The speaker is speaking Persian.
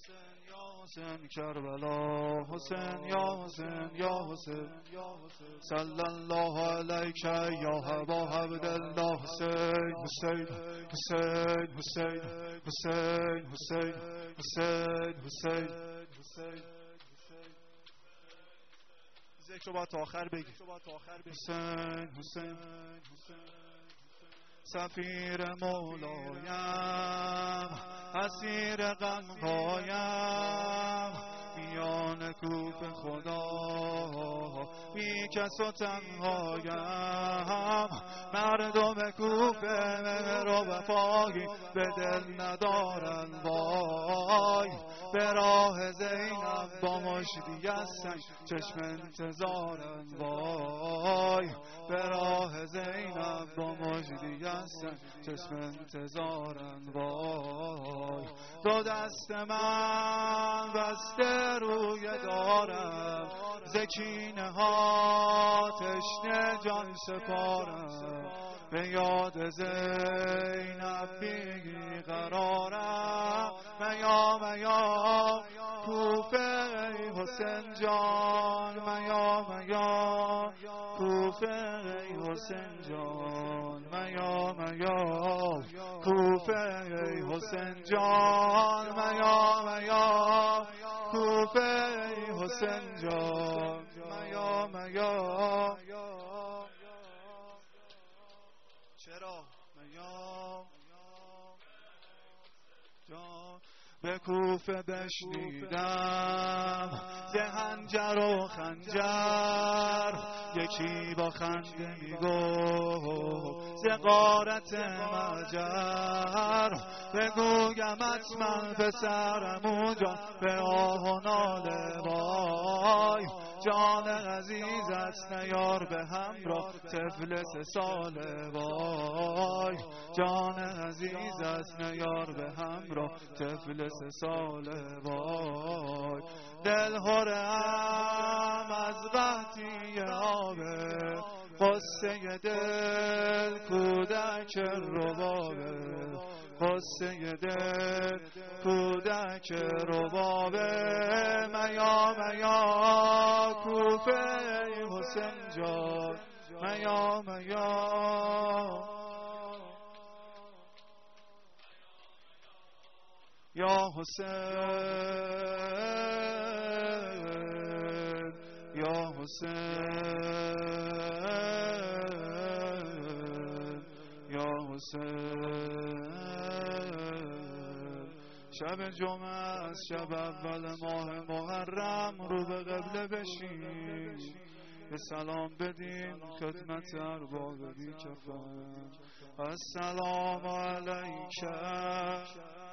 حسین کربلا حسین یا حسین یا حسین صلی الله علیک یا ابا عبدالله حسین حسین حسین حسین حسین حسین حسین حسین ذکر رو باید تا آخر بگی. حسین حسین سفیر مولایم اسیر غم پایم میان کوف خدا بی کس و تنهایم مردم کوفه مهر و وفایی به دل ندارن وای به راه زینب با مشتی از سنگ چشم انتظارن وای به راه زینب با مجدی از سنگ چشم انتظارن وای دو دست من بسته روی دارم زکینه ها تشنه جان سپارم به یاد زینب بی قرارم میا میا کوفه ای حسین جان میا میا کوفه ای حسین جان میا میا کوفه ای حسین جان میا میا کوفه ای حسین جان میا میا چرا میا جان به کوفه بشنیدم ز حنجر و خنجر یکی با خنده میگفت ز غارت مجر بگویم من پسرم اونجا به آه و ناله وای جان عزیز است نیار به همراه طفل 3 ساله وای جان عزیز است نیار به همراه طفل 3 ساله وای دل هرم از قحطی آبه قصه دل کودک ربابه قصه دل کودک ربابه میا میا کوفه حسین جان میا میا یا حسین یا حسین یا حسین شب جمعه از شب اول ماه محرم رو به قبله بشین به سلام بدین خدمت ارباب بی کفن السلام علیکم